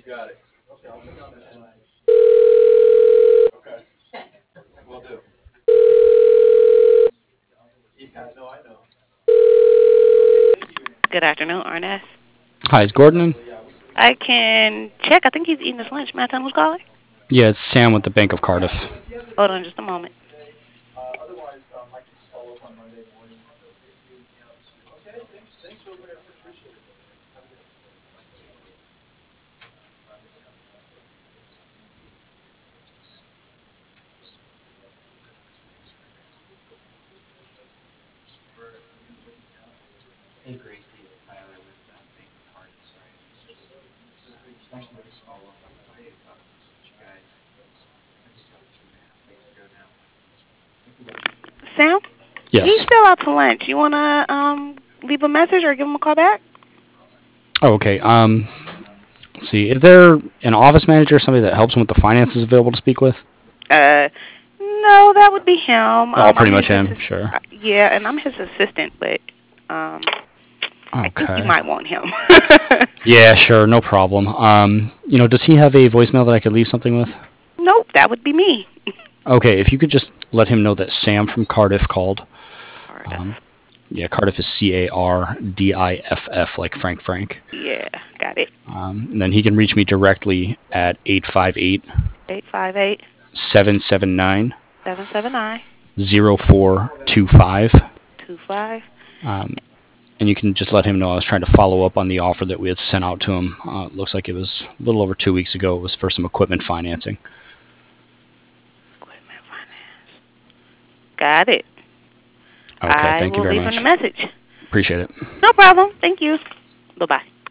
Good afternoon, Ernest. Hi, is Gordon in? I can check. I think he's eating his lunch. May I tell him who's calling? Yeah, it's Sam with the Bank of Cardiff. Hold on just a moment. Sam? He's Yes. still out to lunch. You want to leave a message or give him a call back? Oh, okay. Let's see. Is there an office manager, somebody that helps him with the finances available to speak with? No, that would be him. Oh, I'm pretty much his him. Sure. yeah, and I'm his assistant, but I think you Okay. might want him. Yeah, sure. No problem. Does he have a voicemail that I could leave something with? Nope, that would be me. Okay, if you could just let him know that Sam from Cardiff called. Cardiff. Um, yeah, Cardiff is Cardiff, like Frank. Yeah, got it. And then he can reach me directly at 858 858 779 779 0425. 25. Um, and you can just let him know I was trying to follow up on the offer that we had sent out to him. It looks like it was a little over 2 weeks ago. It was for some equipment financing. Equipment finance. Got it. Okay, I thank you will very leave him a much. message. Appreciate it. No problem. Thank you. Bye-bye.